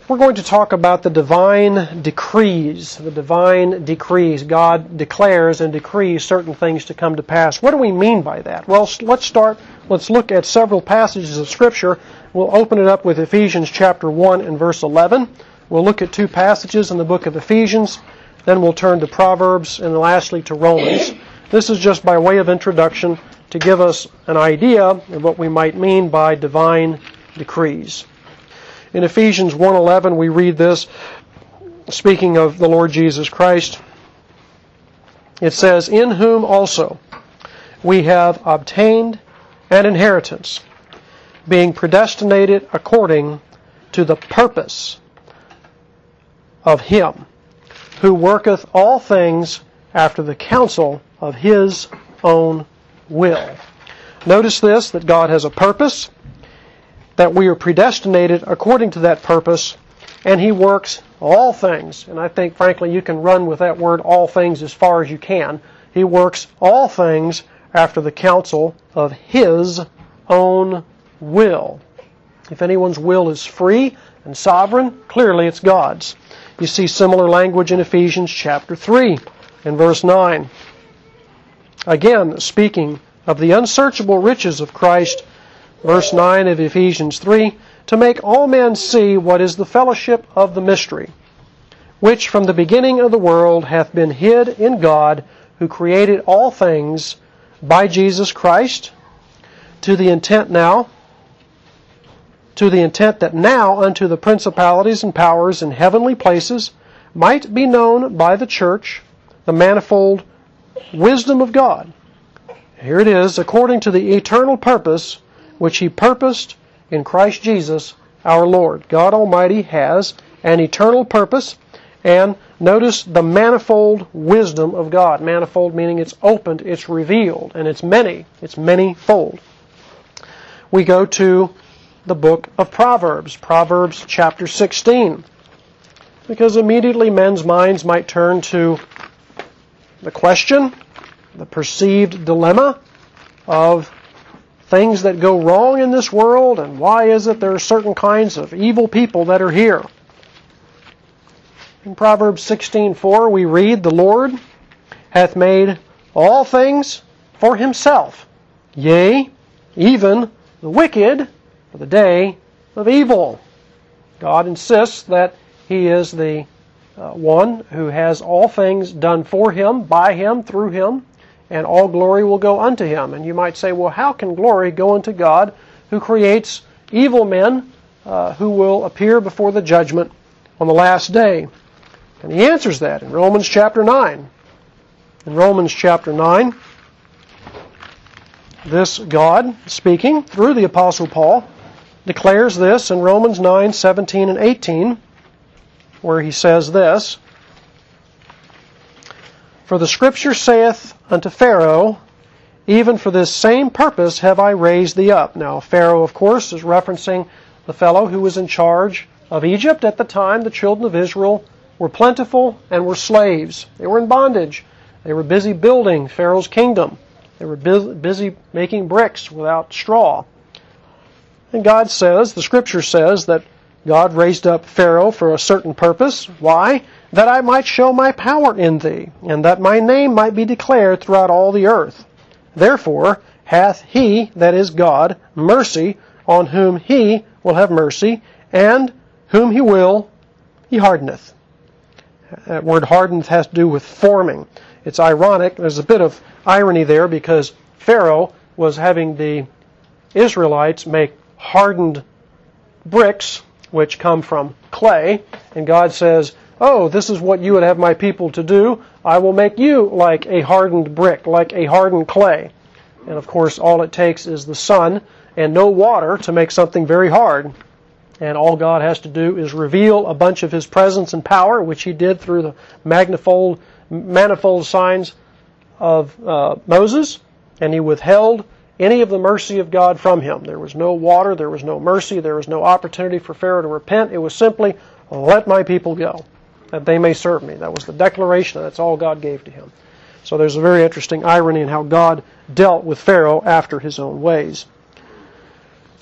We're going to talk about the divine decrees. The divine decrees. God declares and decrees certain things to come to pass. What do we mean by that? Well, let's look at several passages of Scripture. We'll open it up with Ephesians chapter 1 and verse 11. We'll look at two passages in the book of Ephesians. Then we'll turn to Proverbs and lastly to Romans. This is just by way of introduction to give us an idea of what we might mean by divine decrees. In Ephesians 1:11 we read this, speaking of the Lord Jesus Christ. It says, "In whom also we have obtained an inheritance, being predestinated according to the purpose of Him, who worketh all things after the counsel of His own will." Notice this, that God has a purpose, that we are predestinated according to that purpose, and He works all things. And I think, frankly, you can run with that word, all things, as far as you can. He works all things after the counsel of His own will. If anyone's will is free and sovereign, clearly it's God's. You see similar language in Ephesians chapter 3 and verse 9. Again, speaking of the unsearchable riches of Christ, verse 9 of Ephesians 3, "To make all men see what is the fellowship of the mystery, which from the beginning of the world hath been hid in God, who created all things by Jesus Christ, to the intent that now unto the principalities and powers in heavenly places might be known by the church the manifold wisdom of God." Here it is, "according to the eternal purpose which He purposed in Christ Jesus our Lord." God Almighty has an eternal purpose, and notice the manifold wisdom of God. Manifold meaning it's opened, it's revealed, and it's many-fold. We go to the book of Proverbs, Proverbs chapter 16, because immediately men's minds might turn to the question, the perceived dilemma of things that go wrong in this world, and why is it there are certain kinds of evil people that are here. In Proverbs 16:4 we read, "The Lord hath made all things for Himself, yea, even the wicked for the day of evil." God insists that He is the one who has all things done for Him, by Him, through Him, and all glory will go unto Him. And you might say, well, how can glory go unto God who creates evil men who will appear before the judgment on the last day? And He answers that in Romans chapter 9. In Romans chapter 9, this God, speaking through the Apostle Paul, declares this in Romans 9:17 and 18, where he says this, "For the Scripture saith unto Pharaoh, even for this same purpose have I raised thee up." Now, Pharaoh, of course, is referencing the fellow who was in charge of Egypt at the time the children of Israel were plentiful and were slaves. They were in bondage. They were busy building Pharaoh's kingdom. They were busy making bricks without straw. And God says, the Scripture says, that God raised up Pharaoh for a certain purpose. Why? "That I might show my power in thee, and that my name might be declared throughout all the earth. Therefore hath He," that is God, "mercy on whom He will have mercy, and whom He will, He hardeneth." That word hardeneth has to do with forming. It's ironic. There's a bit of irony there because Pharaoh was having the Israelites make hardened bricks, which come from clay, and God says, "Oh, this is what you would have my people to do. I will make you like a hardened brick, like a hardened clay." And of course, all it takes is the sun and no water to make something very hard. And all God has to do is reveal a bunch of His presence and power, which He did through the manifold signs of Moses, and He withheld any of the mercy of God from him. There was no water, there was no mercy, there was no opportunity for Pharaoh to repent. It was simply, "Let my people go, that they may serve me." That was the declaration, and that's all God gave to him. So there's a very interesting irony in how God dealt with Pharaoh after His own ways.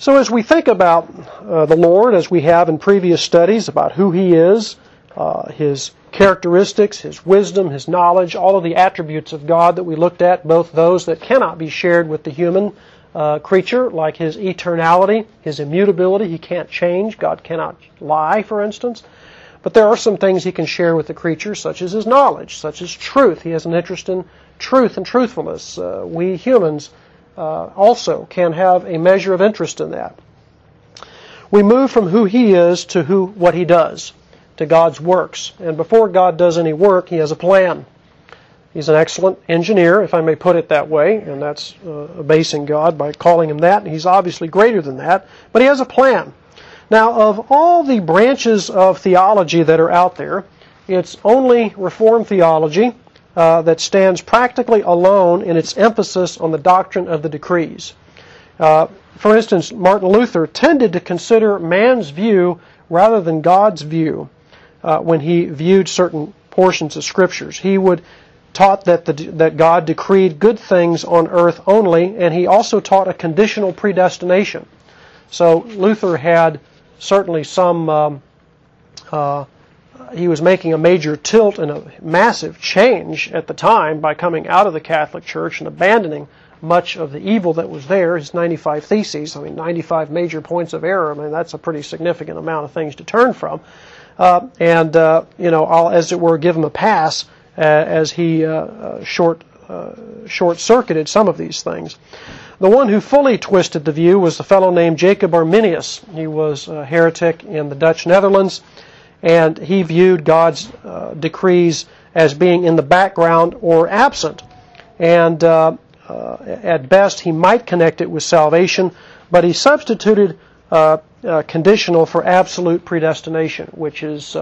So as we think about the Lord, as we have in previous studies, about who He is, His characteristics, His wisdom, His knowledge, all of the attributes of God that we looked at, both those that cannot be shared with the human creature, like His eternality, His immutability, He can't change, God cannot lie, for instance. But there are some things He can share with the creature, such as His knowledge, such as truth. He has an interest in truth and truthfulness. We humans also can have a measure of interest in that. We move from who He is to what He does, to God's works. And before God does any work, He has a plan. He's an excellent engineer, if I may put it that way, and that's abasing God by calling Him that. He's obviously greater than that, but He has a plan. Now, of all the branches of theology that are out there, it's only Reformed theology that stands practically alone in its emphasis on the doctrine of the decrees. For instance, Martin Luther tended to consider man's view rather than God's view when he viewed certain portions of Scriptures. He taught that God decreed good things on earth only, and he also taught a conditional predestination. So Luther had certainly he was making a major tilt and a massive change at the time by coming out of the Catholic Church and abandoning much of the evil that was there, his 95 Theses. 95 major points of error. That's a pretty significant amount of things to turn from. I'll, as it were, give him a pass as he short-circuited some of these things. The one who fully twisted the view was a fellow named Jacob Arminius. He was a heretic in the Dutch Netherlands, and he viewed God's decrees as being in the background or absent. And at best, he might connect it with salvation, but he substituted conditional for absolute predestination, which is,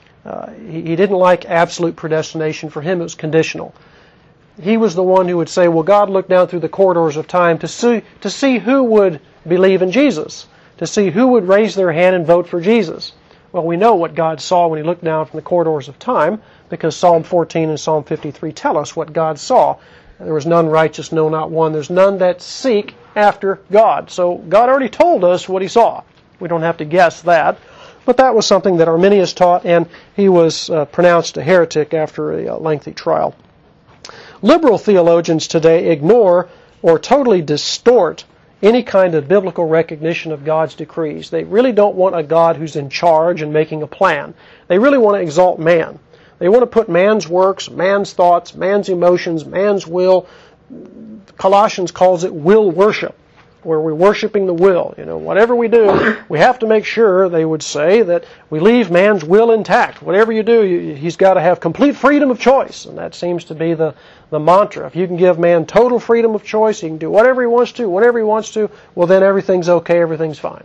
he didn't like absolute predestination. For him, it was conditional. He was the one who would say, well, God looked down through the corridors of time to see who would believe in Jesus, to see who would raise their hand and vote for Jesus. Well, we know what God saw when He looked down from the corridors of time, because Psalm 14 and Psalm 53 tell us what God saw. There was none righteous, no, not one. There's none that seek after God. So God already told us what He saw. We don't have to guess that. But that was something that Arminius taught, and he was pronounced a heretic after a lengthy trial. Liberal theologians today ignore or totally distort any kind of biblical recognition of God's decrees. They really don't want a God who's in charge and making a plan. They really want to exalt man. They want to put man's works, man's thoughts, man's emotions, man's will. Colossians calls it will worship, where we're worshiping the will. Whatever we do, we have to make sure, they would say, that we leave man's will intact. Whatever you do, he's got to have complete freedom of choice. And that seems to be the mantra. If you can give man total freedom of choice, he can do whatever he wants to, whenever he wants to, well, then everything's okay, everything's fine.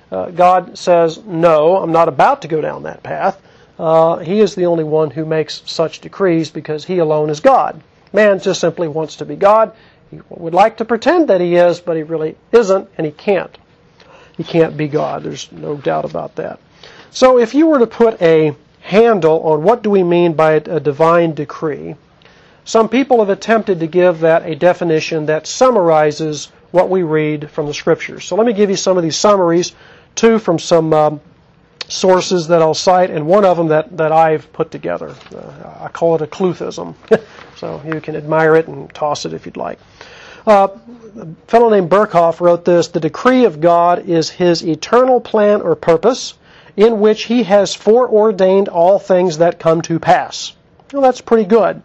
God says, no, I'm not about to go down that path. He is the only one who makes such decrees because He alone is God. Man just simply wants to be God. He would like to pretend that he is, but he really isn't, and he can't. He can't be God. There's no doubt about that. So if you were to put a handle on what do we mean by a divine decree, some people have attempted to give that a definition that summarizes what we read from the Scriptures. So let me give you some of these summaries, two from some sources that I'll cite, and one of them that I've put together. I call it a Cluthism. So you can admire it and toss it if you'd like. A fellow named Berkhoff wrote this: the decree of God is His eternal plan or purpose in which He has foreordained all things that come to pass. Well, that's pretty good.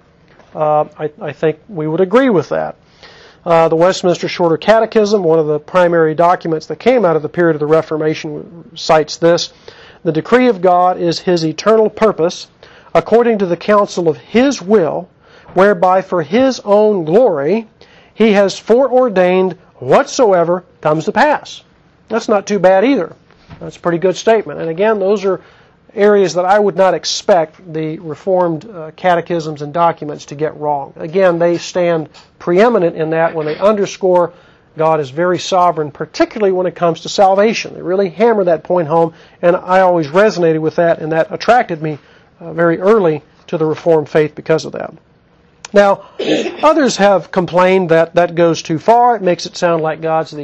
I think we would agree with that. The Westminster Shorter Catechism, one of the primary documents that came out of the period of the Reformation, cites this: the decree of God is His eternal purpose, according to the counsel of His will, whereby for His own glory He has foreordained whatsoever comes to pass. That's not too bad either. That's a pretty good statement. And again, those are areas that I would not expect the Reformed catechisms and documents to get wrong. Again, they stand preeminent in that when they underscore God is very sovereign, particularly when it comes to salvation. They really hammer that point home, and I always resonated with that, and that attracted me very early to the Reformed faith because of that. Now, others have complained that that goes too far. It makes it sound like God's the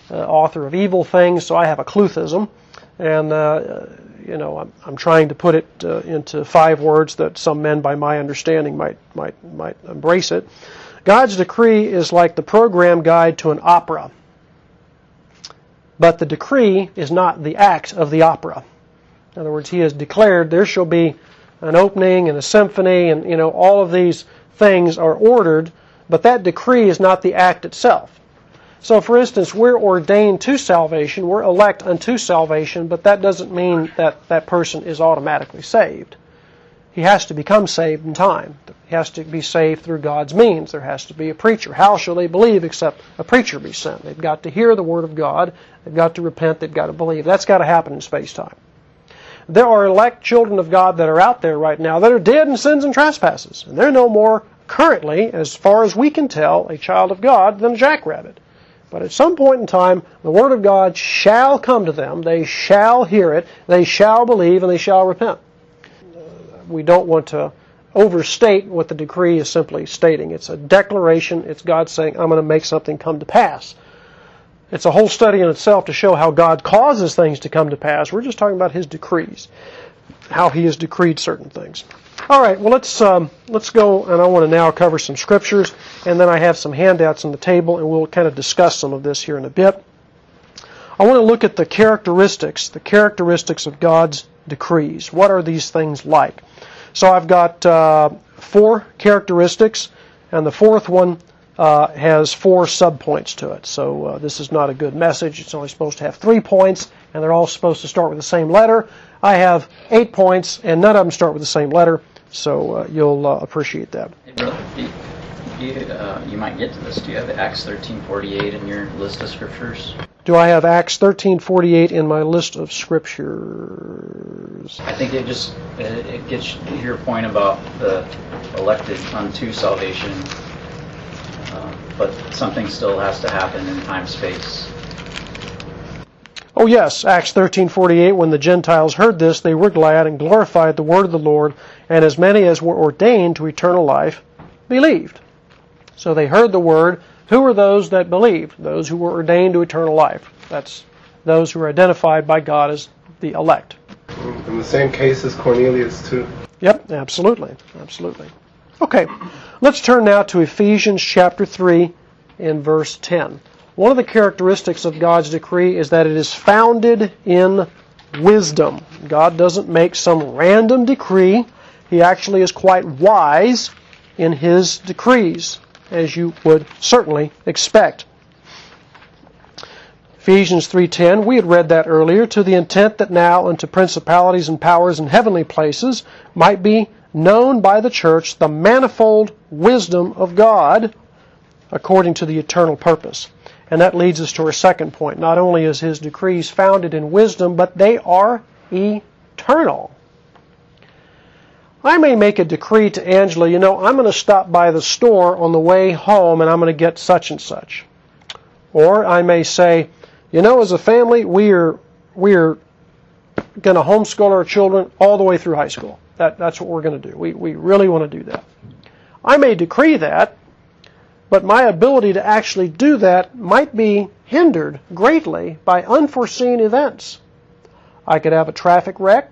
author of evil things, so I have a Cluthism. And, I'm trying to put it into 5 words that some men, by my understanding, might embrace it. God's decree is like the program guide to an opera. But the decree is not the act of the opera. In other words, He has declared there shall be an opening and a symphony, and all of these things are ordered, but that decree is not the act itself. So, for instance, we're ordained to salvation, we're elect unto salvation, but that doesn't mean that that person is automatically saved. He has to become saved in time. He has to be saved through God's means. There has to be a preacher. How shall they believe except a preacher be sent? They've got to hear the Word of God. They've got to repent. They've got to believe. That's got to happen in space-time. There are elect children of God that are out there right now that are dead in sins and trespasses. And they're no more currently, as far as we can tell, a child of God than a jackrabbit. But at some point in time, the Word of God shall come to them. They shall hear it. They shall believe, and they shall repent. We don't want to overstate what the decree is simply stating. It's a declaration. It's God saying, I'm going to make something come to pass. It's a whole study in itself to show how God causes things to come to pass. We're just talking about His decrees, how He has decreed certain things. All right, well, let's go, and I want to now cover some scriptures, and then I have some handouts on the table, and we'll kind of discuss some of this here in a bit. I want to look at the characteristics of God's decrees. What are these things like? So I've got 4 characteristics, and the 4th one has 4 subpoints to it. So this is not a good message. It's only supposed to have 3 points, and they're all supposed to start with the same letter. I have 8 points, and none of them start with the same letter, so you'll appreciate that. You might get to this. Do you have Acts 13:48 in your list of scriptures? Do I have Acts 13:48 in my list of scriptures? I think it gets your point about the elected unto salvation, but something still has to happen in time-space. Oh yes, Acts 13:48, when the Gentiles heard this, they were glad and glorified the word of the Lord, and as many as were ordained to eternal life believed. So they heard the word. Who were those that believed? Those who were ordained to eternal life. That's those who are identified by God as the elect. In the same case as Cornelius too. Yep, absolutely. Okay, let's turn now to Ephesians chapter 3 in verse 10. One of the characteristics of God's decree is that it is founded in wisdom. God doesn't make some random decree. He actually is quite wise in His decrees, as you would certainly expect. Ephesians 3:10, we had read that earlier, to the intent that now unto principalities and powers in heavenly places might be known by the church the manifold wisdom of God according to the eternal purpose. And that leads us to our second point. Not only is His decrees founded in wisdom, but they are eternal. I may make a decree to Angela, I'm going to stop by the store on the way home and I'm going to get such and such. Or I may say, as a family, we're going to homeschool our children all the way through high school. That's what we're going to do. We really want to do that. I may decree that, but my ability to actually do that might be hindered greatly by unforeseen events. I could have a traffic wreck.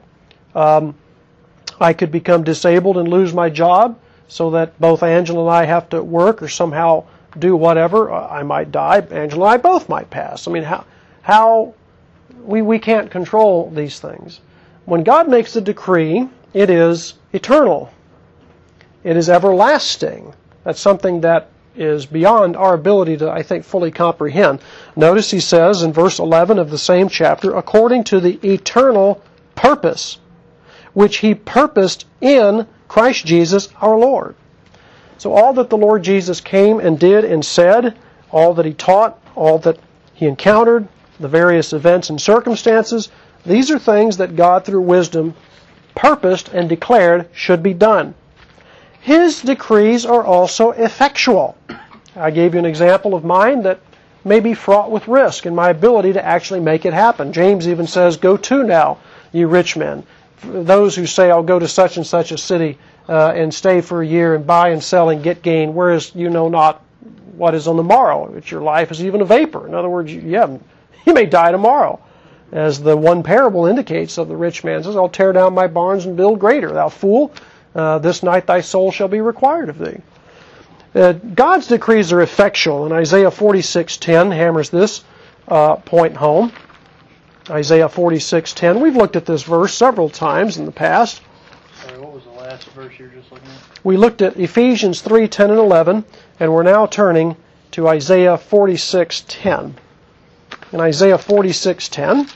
I could become disabled and lose my job so that both Angela and I have to work or somehow do whatever. I might die. Angela and I both might pass. I mean, how we can't control these things. When God makes a decree, it is eternal. It is everlasting. That's something that is beyond our ability to, I think, fully comprehend. Notice He says in verse 11 of the same chapter, according to the eternal purpose, which He purposed in Christ Jesus our Lord. So all that the Lord Jesus came and did and said, all that He taught, all that He encountered, the various events and circumstances, these are things that God through wisdom purposed and declared should be done. His decrees are also effectual. I gave you an example of mine that may be fraught with risk in my ability to actually make it happen. James even says, go to now, you rich men. Those who say, I'll go to such and such a city and stay for a year and buy and sell and get gain, whereas you know not what is on the morrow. It's your life is even a vapor. In other words, you may die tomorrow. As the one parable indicates of the rich man says, I'll tear down my barns and build greater. Thou fool, this night thy soul shall be required of thee. God's decrees are effectual, and Isaiah 46:10 hammers this point home. Isaiah 46:10. We've looked at this verse several times in the past. Sorry, what was the last verse you were just looking at? We looked at Ephesians 3:10 and 11, and we're now turning to Isaiah 46:10. In Isaiah 46:10,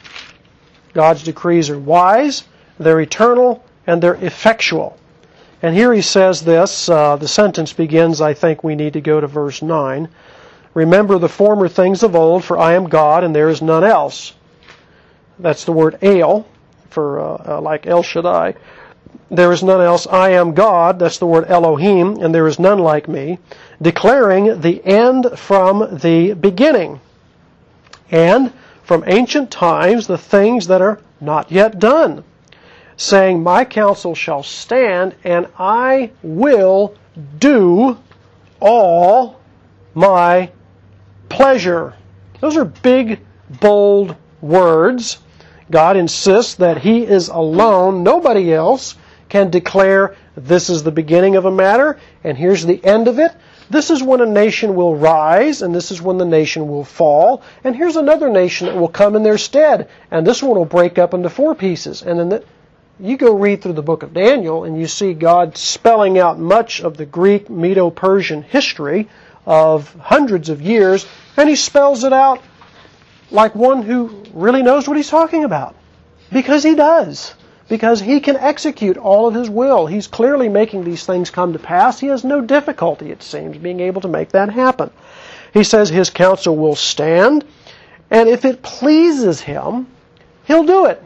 God's decrees are wise, they're eternal, and they're effectual. And here he says this, the sentence begins, I think we need to go to verse 9. Remember the former things of old, for I am God, and there is none else. That's the word El, for like El Shaddai. There is none else. I am God, that's the word Elohim, and there is none like me, declaring the end from the beginning, and from ancient times the things that are not yet done, saying, my counsel shall stand, and I will do all my pleasure. Those are big, bold words. God insists that He is alone. Nobody else can declare this is the beginning of a matter, and here's the end of it. This is when a nation will rise, and this is when the nation will fall. And here's another nation that will come in their stead, and this one will break up into 4 pieces. And then you go read through the book of Daniel, and you see God spelling out much of the Greek, Medo-Persian history of hundreds of years, and He spells it out like one who really knows what He's talking about. Because He does. Because He can execute all of His will. He's clearly making these things come to pass. He has no difficulty, it seems, being able to make that happen. He says His counsel will stand, and if it pleases Him, He'll do it.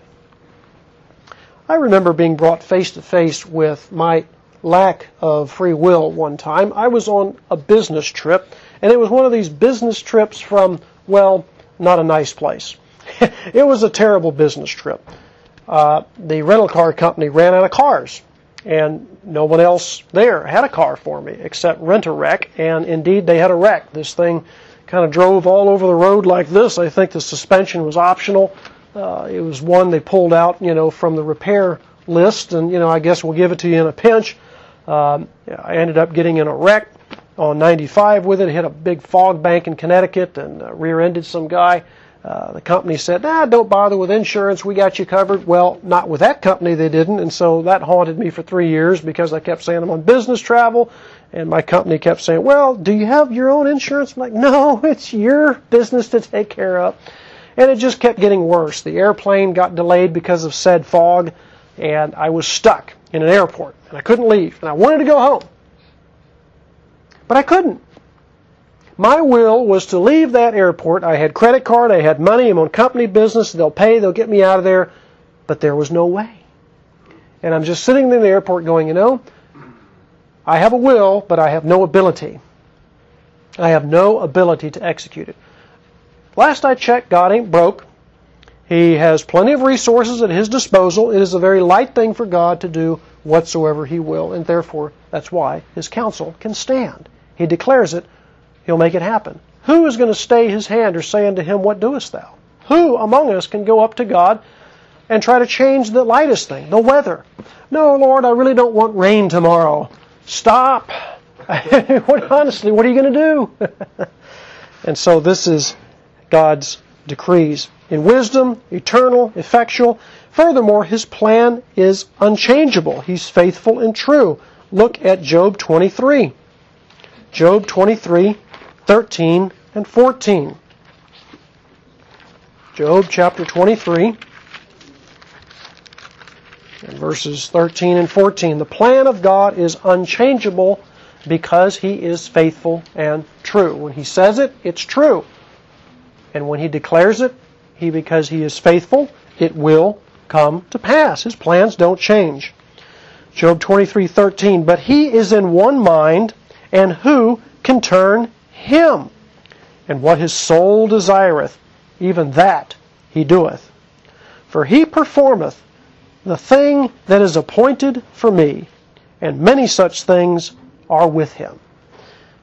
I remember being brought face to face with my lack of free will one time. I was on a business trip, and it was one of these business trips from, well, not a nice place. It was a terrible business trip. The rental car company ran out of cars, and no one else there had a car for me except Rent-A-Wreck, and indeed they had a wreck. This thing kind of drove all over the road like this. I think the suspension was optional. It was one they pulled out, from the repair list, and, I guess we'll give it to you in a pinch. I ended up getting in a wreck on 95 with it. Hit a big fog bank in Connecticut and rear-ended some guy. The company said, don't bother with insurance, we got you covered. Well, not with that company, they didn't, and so that haunted me for 3 years because I kept saying I'm on business travel, and my company kept saying, well, do you have your own insurance? I'm like, no, it's your business to take care of. And it just kept getting worse. The airplane got delayed because of said fog, and I was stuck in an airport, and I couldn't leave, and I wanted to go home. But I couldn't. My will was to leave that airport. I had credit card, I had money, I'm on company business, they'll pay, they'll get me out of there, but there was no way. And I'm just sitting in the airport going, I have a will, but I have no ability. I have no ability to execute it. Last I checked, God ain't broke. He has plenty of resources at His disposal. It is a very light thing for God to do whatsoever He will, and therefore that's why His counsel can stand. He declares it, He'll make it happen. Who is going to stay His hand or say unto Him, what doest thou? Who among us can go up to God and try to change the lightest thing, the weather? No, Lord, I really don't want rain tomorrow. Stop. Honestly, what are you going to do? And so this is God's decrees. In wisdom, eternal, effectual. Furthermore, His plan is unchangeable. He's faithful and true. Look at Job 23. Job 23, 13 and 14. Job chapter 23 and verses 13 and 14. The plan of God is unchangeable because He is faithful and true. When He says it, it's true. And when He declares it, because He is faithful, it will come to pass. His plans don't change. Job 23:13. But He is in one mind, and who can turn Him? And what His soul desireth, even that He doeth. For He performeth the thing that is appointed for me, and many such things are with Him.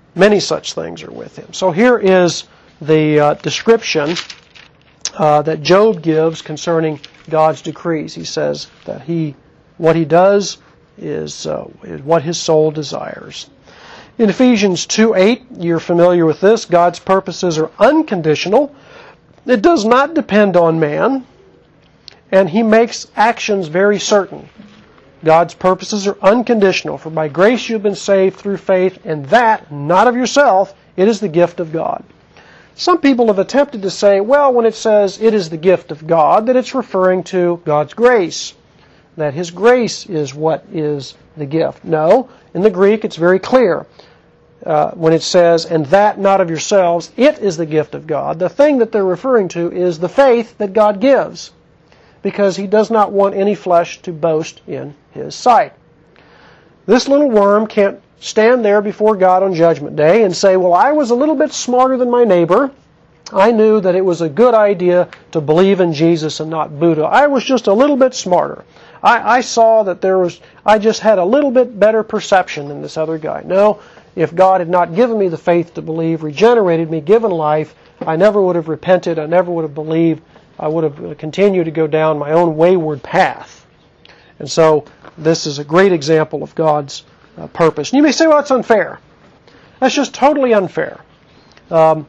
Many such things are with him. So here is the description that Job gives concerning God's decrees. He says that what he does is what his soul desires. In Ephesians 2:8, you're familiar with this. God's purposes are unconditional. It does not depend on man, and he makes actions very certain. God's purposes are unconditional. For by grace you've been saved through faith, and that, not of yourself, it is the gift of God. Some people have attempted to say, well, when it says it is the gift of God, that it's referring to God's grace, that His grace is what is the gift. No, in the Greek it's very clear. When it says, and that not of yourselves, it is the gift of God, the thing that they're referring to is the faith that God gives, because He does not want any flesh to boast in His sight. This little worm can't stand there before God on Judgment Day and say, well, I was a little bit smarter than my neighbor. I knew that it was a good idea to believe in Jesus and not Buddha. I was just a little bit smarter. I saw that I just had a little bit better perception than this other guy. No, if God had not given me the faith to believe, regenerated me, given life, I never would have repented, I never would have believed, I would have continued to go down my own wayward path. And so this is a great example of God's purpose. And you may say, well, that's unfair. That's just totally unfair. Yeah,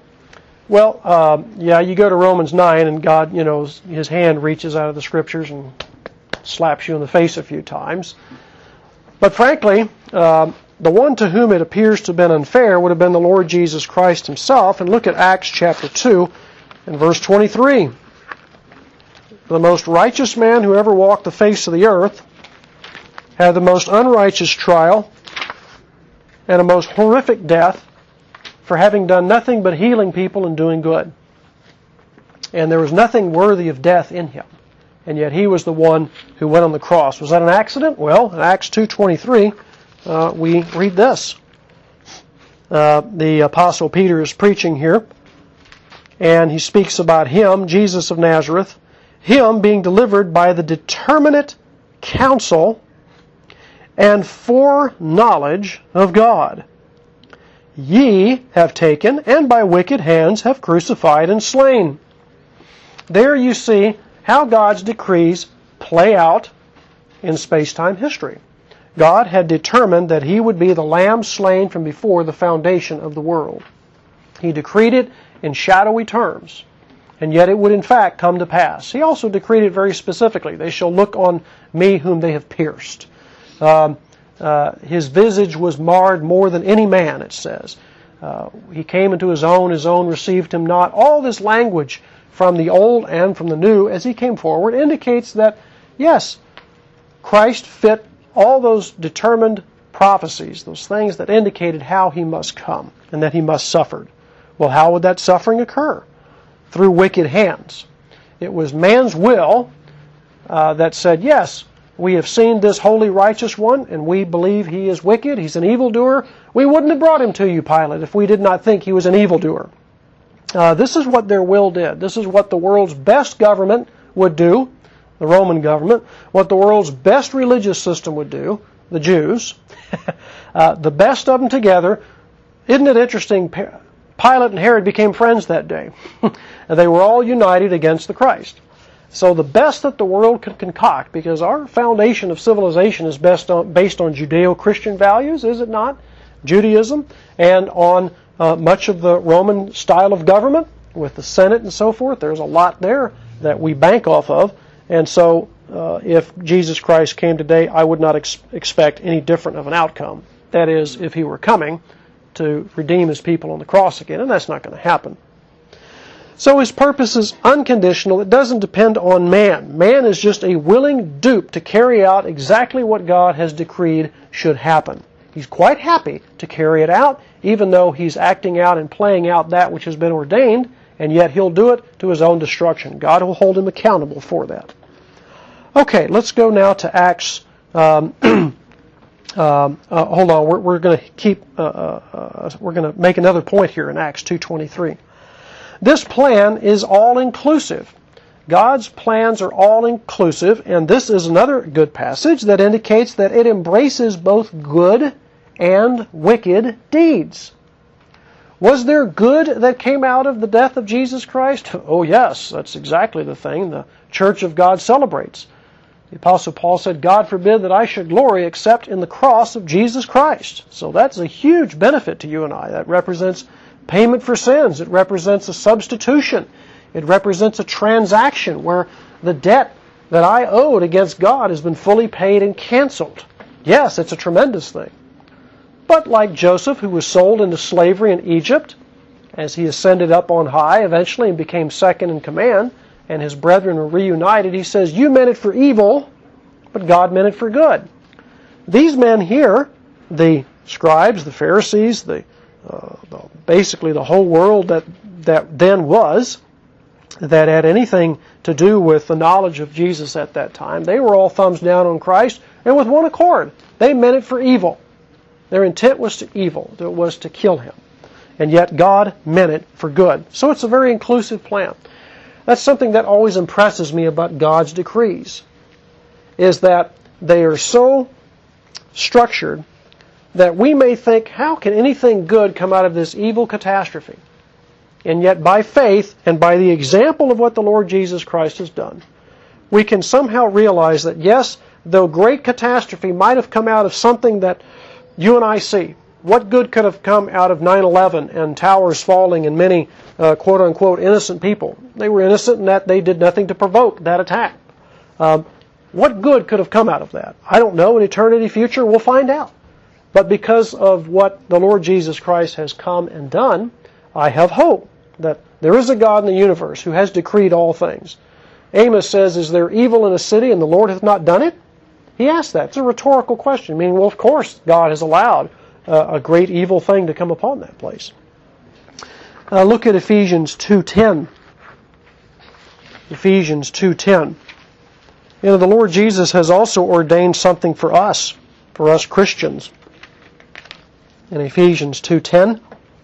you go to Romans 9 and God, His hand reaches out of the Scriptures and slaps you in the face a few times. But frankly, the one to whom it appears to have been unfair would have been the Lord Jesus Christ Himself. And look at Acts chapter 2 and verse 23. The most righteous man who ever walked the face of the earth had the most unrighteous trial and a most horrific death for having done nothing but healing people and doing good. And there was nothing worthy of death in Him. And yet He was the one who went on the cross. Was that an accident? Well, in Acts 2:23, we read this. The Apostle Peter is preaching here, and he speaks about Him, Jesus of Nazareth, Him being delivered by the determinate counsel and foreknowledge of God. Ye have taken, and by wicked hands have crucified and slain. There you see how God's decrees play out in space-time history. God had determined that He would be the Lamb slain from before the foundation of the world. He decreed it in shadowy terms, and yet it would in fact come to pass. He also decreed it very specifically. They shall look on me whom they have pierced. His visage was marred more than any man, it says. He came into His own received Him not. All this language from the Old and from the New as He came forward indicates that, yes, Christ fit all those determined prophecies, those things that indicated how He must come and that He must suffer. Well, how would that suffering occur? Through wicked hands. It was man's will that said, yes, we have seen this holy righteous one and we believe He is wicked, He's an evildoer. We wouldn't have brought Him to you, Pilate, if we did not think He was an evildoer. This is what their will did. This is what the world's best government would do, the Roman government, what the world's best religious system would do, the Jews, the best of them together. Isn't it interesting? Pilate and Herod became friends that day. They were all united against the Christ. So the best that the world could concoct, because our foundation of civilization is based on Judeo-Christian values, is it not? Judaism, and on much of the Roman style of government with the Senate and so forth. There's a lot there that we bank off of. And so if Jesus Christ came today, I would not expect any different of an outcome. That is, if He were coming to redeem His people on the cross again, and that's not going to happen. So His purpose is unconditional. It doesn't depend on man. Man is just a willing dupe to carry out exactly what God has decreed should happen. He's quite happy to carry it out, even though he's acting out and playing out that which has been ordained, and yet he'll do it to his own destruction. God will hold him accountable for that. Okay, let's go now to Acts. Hold on, we're going to make another point here in Acts 2:23. This plan is all-inclusive. God's plans are all-inclusive, and this is another good passage that indicates that it embraces both good and wicked deeds. Was there good that came out of the death of Jesus Christ? Oh yes, that's exactly the thing the Church of God celebrates. The Apostle Paul said, God forbid that I should glory except in the cross of Jesus Christ. So that's a huge benefit to you and I. That represents payment for sins. It represents a substitution. It represents a transaction where the debt that I owed against God has been fully paid and canceled. Yes, it's a tremendous thing. But like Joseph, who was sold into slavery in Egypt, as he ascended up on high eventually and became second in command, and his brethren were reunited, he says, you meant it for evil, but God meant it for good. These men here, the scribes, the Pharisees, basically the whole world that then was, that had anything to do with the knowledge of Jesus at that time, they were all thumbs down on Christ, and with one accord, they meant it for evil. Their intent was to evil, it was to kill him. And yet God meant it for good. So it's a very inclusive plan. That's something that always impresses me about God's decrees, is that they are so structured that we may think, how can anything good come out of this evil catastrophe? And yet by faith and by the example of what the Lord Jesus Christ has done, we can somehow realize that yes, though great catastrophe might have come out of something that you and I see, what good could have come out of 9/11 and towers falling and many quote-unquote innocent people? They were innocent in that they did nothing to provoke that attack. What good could have come out of that? I don't know. In eternity future, we'll find out. But because of what the Lord Jesus Christ has come and done, I have hope that there is a God in the universe who has decreed all things. Amos says, is there evil in a city and the Lord hath not done it? He asked that. It's a rhetorical question, meaning, well, of course God has allowed a great evil thing to come upon that place. Look at Ephesians 2:10. Ephesians 2:10. You know, the Lord Jesus has also ordained something for us Christians. In Ephesians 2:10,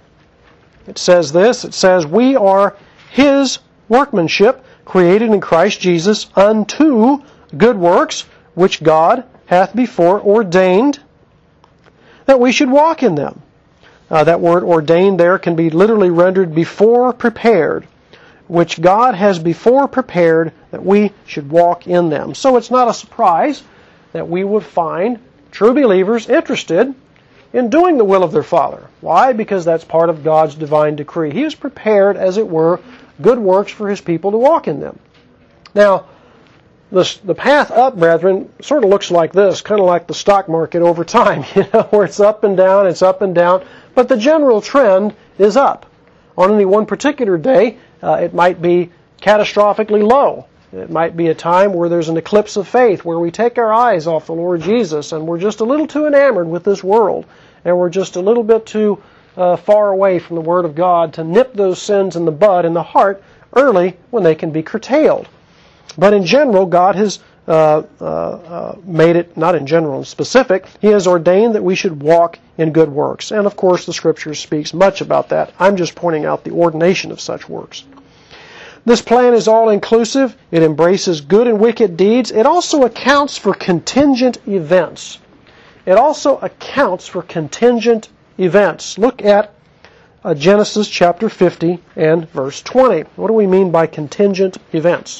it says this, it says, we are His workmanship, created in Christ Jesus unto good works, which God hath before ordained that we should walk in them. That word ordained there can be literally rendered before prepared, which God has before prepared that we should walk in them. So it's not a surprise that we would find true believers interested in doing the will of their Father. Why? Because that's part of God's divine decree. He has prepared, as it were, good works for His people to walk in them. Now, the path up, brethren, sort of looks like this, kind of like the stock market over time, where it's up and down, but the general trend is up. On any one particular day, it might be catastrophically low. It might be a time where there's an eclipse of faith, where we take our eyes off the Lord Jesus, and we're just a little too enamored with this world, and we're just a little bit too far away from the Word of God to nip those sins in the bud in the heart early when they can be curtailed. But in general, God has made it, not in general, in specific, He has ordained that we should walk in good works. And of course, the Scripture speaks much about that. I'm just pointing out the ordination of such works. This plan is all-inclusive. It embraces good and wicked deeds. It also accounts for contingent events. Look at Genesis chapter 50 and verse 20. What do we mean by contingent events?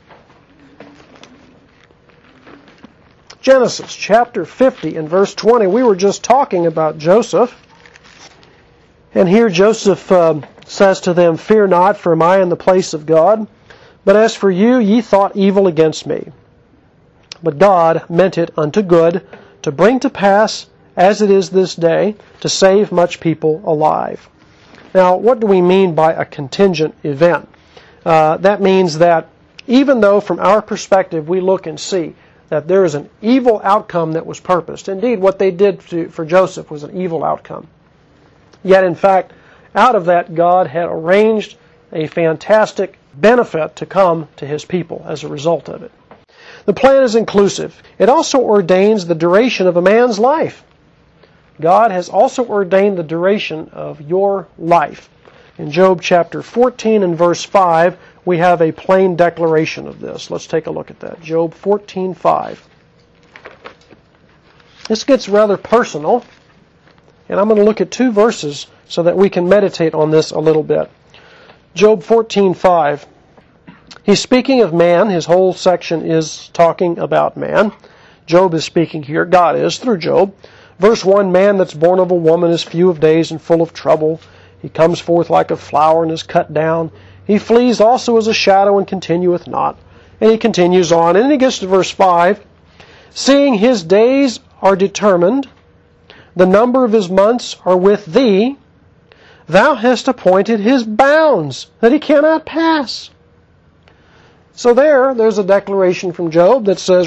Genesis chapter 50 and verse 20. We were just talking about Joseph. And here Joseph says to them, fear not, for am I in the place of God? But as for you, ye thought evil against me. But God meant it unto good, to bring to pass, as it is this day, to save much people alive. Now, what do we mean by a contingent event? That means that even though from our perspective we look and see that there is an evil outcome that was purposed. Indeed, what they did for Joseph was an evil outcome. Yet, in fact, out of that, God had arranged a fantastic benefit to come to His people as a result of it. The plan is inclusive. It also ordains the duration of a man's life. God has also ordained the duration of your life. In Job chapter 14 and verse 5, we have a plain declaration of this. Let's take a look at that. Job 14:5. This gets rather personal, And I'm going to look at 2 verses so that we can meditate on this a little bit. Job 14:5. He's speaking of man. His whole section is talking about man. Job is speaking here. God is, through Job. Verse 1, man that's born of a woman is few of days and full of trouble. He comes forth like a flower and is cut down. He flees also as a shadow and continueth not. And he continues on. And then he gets to verse 5. Seeing his days are determined, the number of his months are with thee, thou hast appointed his bounds, that he cannot pass. So there's a declaration from Job that says,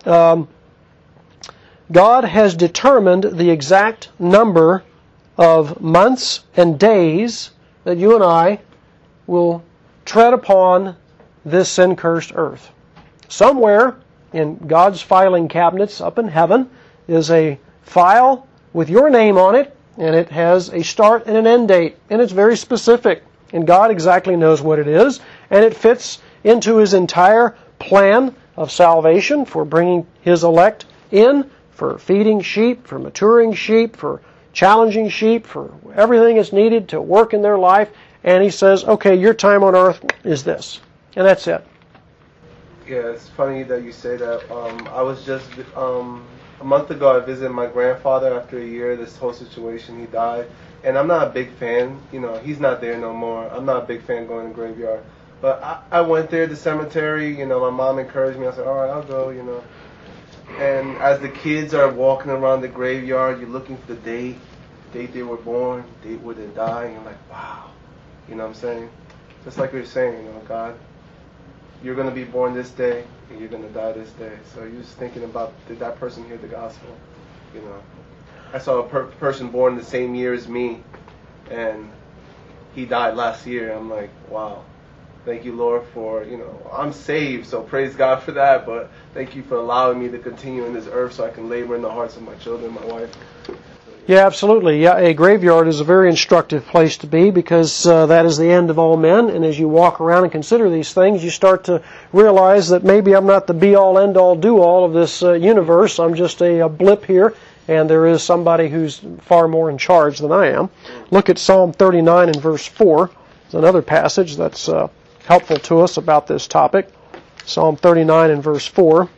God has determined the exact number of months and days that you and I will tread upon this sin-cursed earth. Somewhere in God's filing cabinets up in heaven is a file with your name on it, and it has a start and an end date, and it's very specific, and God exactly knows what it is, and it fits into His entire plan of salvation for bringing His elect in, for feeding sheep, for maturing sheep, for challenging sheep, for everything that's needed to work in their life, and He says, okay, your time on earth is this, and that's it. Yeah, it's funny that you say that. I was just a month ago. I visited my grandfather after a year. This whole situation, he died, and I'm not a big fan. You know, he's not there no more. I'm not a big fan going to the graveyard. But I went there, the cemetery. You know, my mom encouraged me. I said, all right, I'll go. You know, and as the kids are walking around the graveyard, you're looking for the date they were born, date where they die, and you're like, wow. You know what I'm saying? Just like we were saying, you know, God, you're going to be born this day, and you're going to die this day. So you're just thinking about, did that person hear the gospel? You know, I saw a person born the same year as me, and he died last year. I'm like, wow. Thank you, Lord, for, you know, I'm saved, so praise God for that, but thank you for allowing me to continue in this earth so I can labor in the hearts of my children, my wife. Yeah, absolutely. Yeah, a graveyard is a very instructive place to be because that is the end of all men. And as you walk around and consider these things, you start to realize that maybe I'm not the be-all, end-all, do-all of this universe. I'm just a blip here, and there is somebody who's far more in charge than I am. Look at Psalm 39 and verse 4. It's another passage that's helpful to us about this topic. Psalm 39 and verse 4.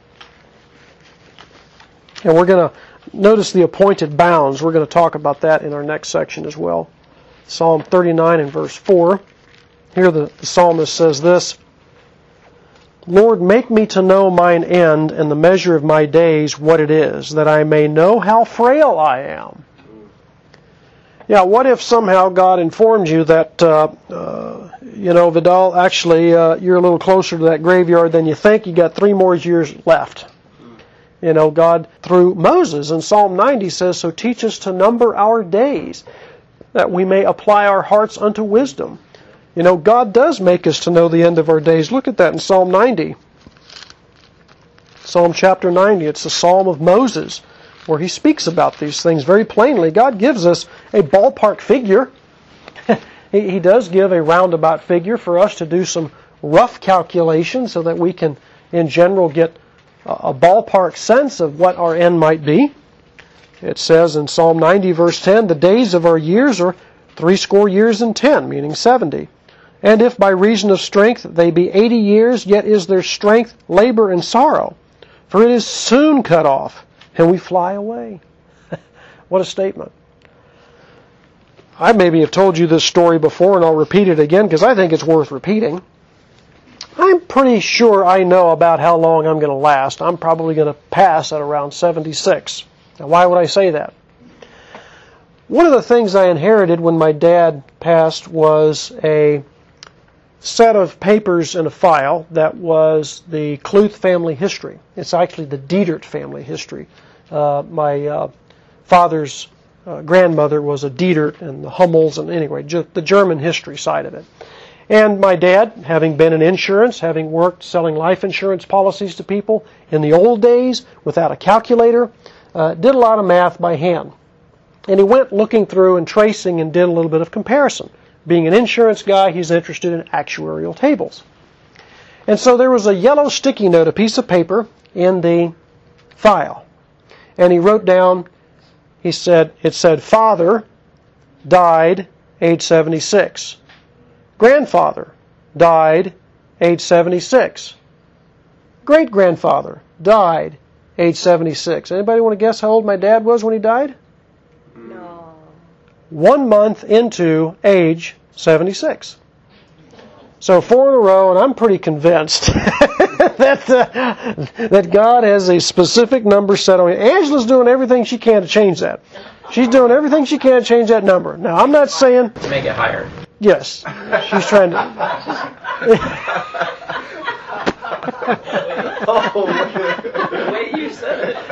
And we're going to notice the appointed bounds. We're going to talk about that in our next section as well. Psalm 39 and verse 4. Here the psalmist says this, Lord, make me to know mine end and the measure of my days what it is, that I may know how frail I am. Yeah, what if somehow God informed you that, Vidal, actually you're a little closer to that graveyard than you think. You got 3 more years left. You know, God, through Moses in Psalm 90 says, so teach us to number our days, that we may apply our hearts unto wisdom. You know, God does make us to know the end of our days. Look at that in Psalm 90. Psalm chapter 90, it's the Psalm of Moses, where he speaks about these things very plainly. God gives us a ballpark figure. He does give a roundabout figure for us to do some rough calculations so that we can, in general, get a ballpark sense of what our end might be. It says in Psalm 90 verse 10, the days of our years are 80 years and 10, meaning 70. And if by reason of strength they be 80 years, yet is their strength labor and sorrow. For it is soon cut off, and we fly away. What a statement. I maybe have told you this story before, and I'll repeat it again because I think it's worth repeating. I'm pretty sure I know about how long I'm going to last. I'm probably going to pass at around 76. Now, why would I say that? One of the things I inherited when my dad passed was a set of papers in a file that was the Cluth family history. It's actually the Dietert family history. My father's grandmother was a Dietert and the Hummels, and anyway, just the German history side of it. And my dad, having been in insurance, having worked selling life insurance policies to people in the old days without a calculator, did a lot of math by hand. And he went looking through and tracing and did a little bit of comparison. Being an insurance guy, he's interested in actuarial tables. And so there was a yellow sticky note, a piece of paper, in the file. And he wrote down, it said father died age 76. Grandfather died age 76. Great-grandfather died age 76. Anybody want to guess how old my dad was when he died? No. 1 month into age 76. So 4 in a row, and I'm pretty convinced that God has a specific number set on it. Angela's doing everything she can to change that. She's doing everything she can to change that number. Now, I'm not saying... To make it higher. Yes. She's trying to... The way you said it.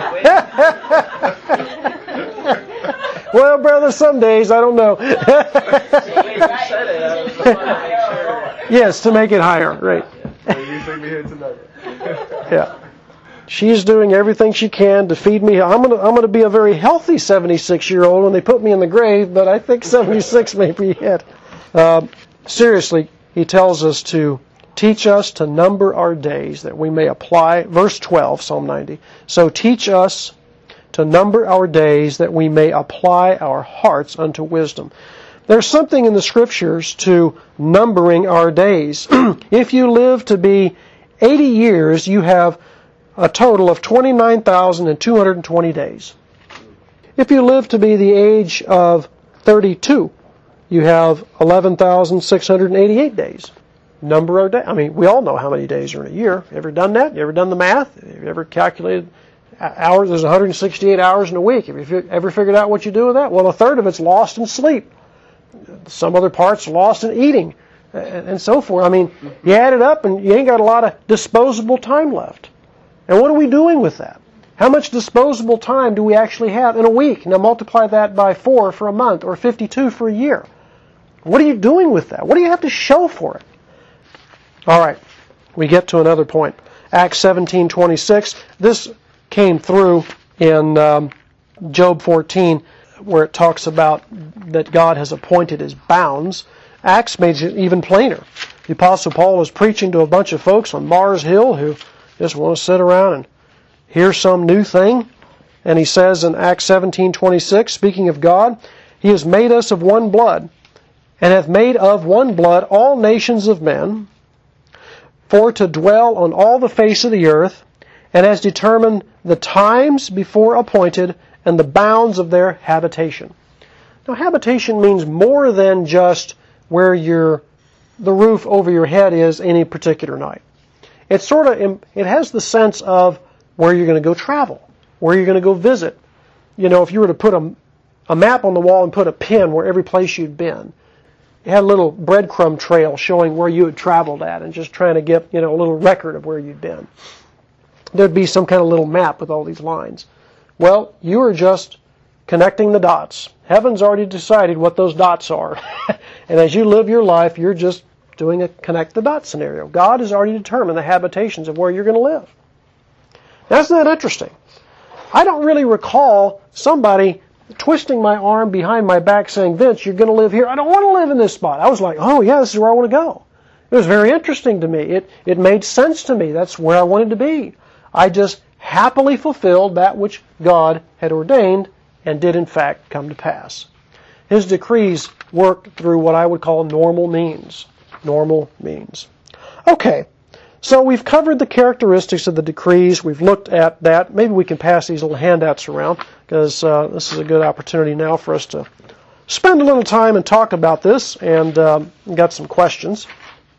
Well, brother, some days, I don't know. The way you said it, I was trying to make sure. Yes, to make it higher, right. You take me here tonight. Yeah. She's doing everything she can to feed me. I'm gonna be a very healthy 76-year-old when they put me in the grave, but I think 76 may be it. Seriously, he tells us to teach us to number our days that we may apply, verse 12, Psalm 90. So teach us to number our days that we may apply our hearts unto wisdom. There's something in the Scriptures to numbering our days. If you live to be 80 years, you have a total of 29,220 days. If you live to be the age of 32, you have 11,688 days. Number our days. I mean, we all know how many days are in a year. You ever done that? You ever done the math? Have you ever calculated hours? There's 168 hours in a week. Have you ever figured out what you do with that? Well, a third of it's lost in sleep. Some other parts lost in eating, and so forth. I mean, you add it up and you ain't got a lot of disposable time left. And what are we doing with that? How much disposable time do we actually have in a week? Now multiply that by 4 for a month, or 52 for a year. What are you doing with that? What do you have to show for it? All right, we get to another point. Acts 17:26. This came through in Job 14, where it talks about that God has appointed his bounds. Acts made it even plainer. The Apostle Paul was preaching to a bunch of folks on Mars Hill who just want to sit around and hear some new thing. And he says in Acts 17:26, speaking of God, he has made us of one blood, and hath made of one blood all nations of men, for to dwell on all the face of the earth, and has determined the times before appointed and the bounds of their habitation. Now, habitation means more than just where the roof over your head is any particular night. It has the sense of where you're going to go travel, where you're going to go visit. You know, if you were to put a map on the wall and put a pin where every place you'd been, it had a little breadcrumb trail showing where you had traveled at, and just trying to get, a little record of where you'd been. There'd be some kind of little map with all these lines. Well, you are just connecting the dots. Heaven's already decided what those dots are. And as you live your life, you're just doing a connect the dots scenario. God has already determined the habitations of where you're going to live. Now, isn't that interesting? I don't really recall somebody twisting my arm behind my back saying, Vince, you're going to live here. I don't want to live in this spot. I was like, oh yeah, this is where I want to go. It was very interesting to me. It made sense to me. That's where I wanted to be. I just happily fulfilled that which God had ordained and did in fact come to pass. His decrees worked through what I would call normal means. Normal means. Okay, so we've covered the characteristics of the decrees. We've looked at that. Maybe we can pass these little handouts around, because this is a good opportunity now for us to spend a little time and talk about this, and got some questions.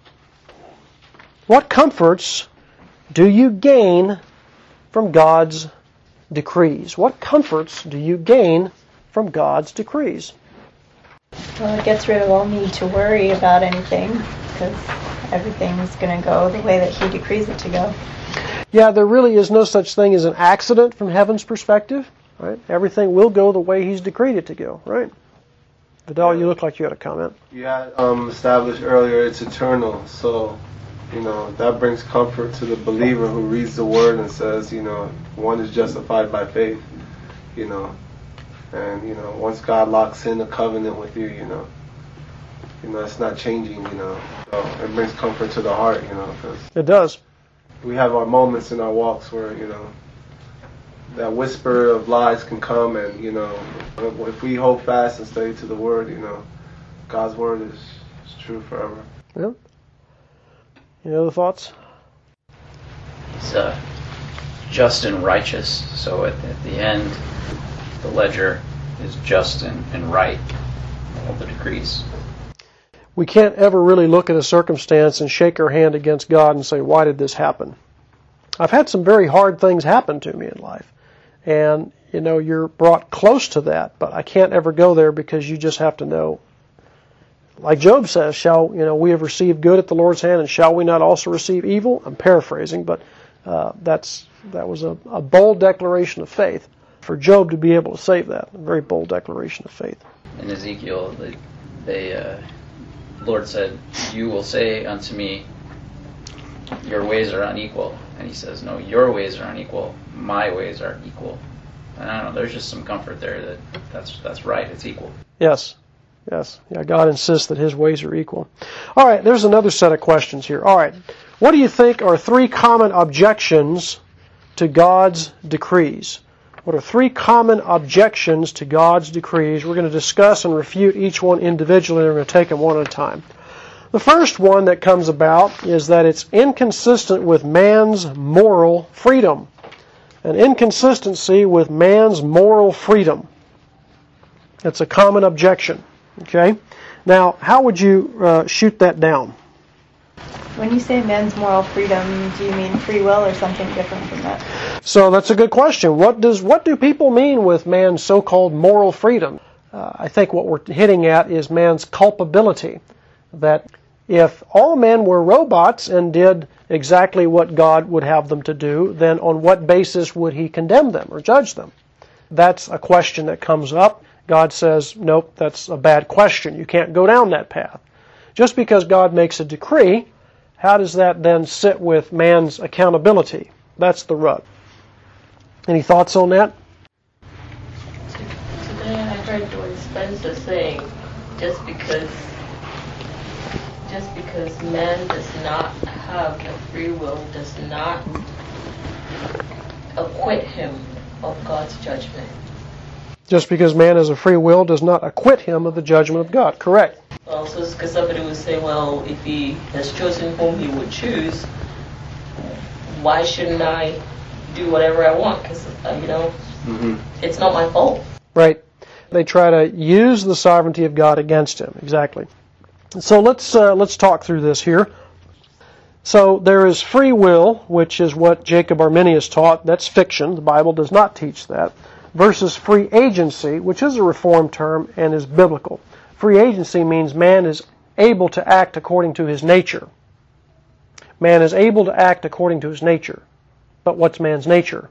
What comforts do you gain from God's decrees? What comforts do you gain from God's decrees? Well, it gets rid of all need to worry about anything, because everything's going to go the way that he decrees it to go. Yeah, there really is no such thing as an accident from heaven's perspective, right? Everything will go the way he's decreed it to go, right? Vidal, you look like you had a comment. You had established earlier it's eternal, so that brings comfort to the believer who reads the Word and says, one is justified by faith, and once God locks in a covenant with you, it's not changing, so it brings comfort to the heart, because it does. we have our moments in our walks where that whisper of lies can come, and if we hold fast and stay to the Word, God's Word is true forever. Yeah. Any other thoughts? He's just and righteous. So at the end, the ledger is just and right, all the decrees. We can't ever really look at a circumstance and shake our hand against God and say, why did this happen? I've had some very hard things happen to me in life. And, you're brought close to that, but I can't ever go there because you just have to know. Like Job says, we have received good at the Lord's hand, and shall we not also receive evil? I'm paraphrasing, but that was a bold declaration of faith for Job to be able to say that. A very bold declaration of faith. In Ezekiel, the Lord said, "You will say unto me, your ways are unequal." And he says, "No, your ways are unequal. My ways are equal." And I don't know, there's just some comfort there that's right, it's equal. Yes. Yeah, God insists that His ways are equal. All right, there's another set of questions here. All right, what do you think are 3 common objections to God's decrees? What are 3 common objections to God's decrees? We're going to discuss and refute each one individually, and we're going to take them one at a time. The first one that comes about is that it's inconsistent with man's moral freedom. An inconsistency with man's moral freedom. That's a common objection. Okay? Now, how would you shoot that down? When you say man's moral freedom, do you mean free will or something different from that? So that's a good question. What do people mean with man's so-called moral freedom? I think what we're hitting at is man's culpability. That if all men were robots and did exactly what God would have them to do, then on what basis would He condemn them or judge them? That's a question that comes up. God says, nope, that's a bad question. You can't go down that path. Just because God makes a decree, how does that then sit with man's accountability? That's the rub. Any thoughts on that? Today I heard George Spencer saying, just because man does not have the free will does not acquit him of God's judgment. Just because man has a free will does not acquit him of the judgment of God. Correct. Also, because somebody would say, well, if he has chosen whom he would choose, why shouldn't I do whatever I want? Because, it's not my fault. Right. They try to use the sovereignty of God against him. Exactly. So let's talk through this here. So there is free will, which is what Jacob Arminius taught. That's fiction. The Bible does not teach that. Versus free agency, which is a Reformed term and is biblical. Free agency means man is able to act according to his nature. Man is able to act according to his nature. But what's man's nature?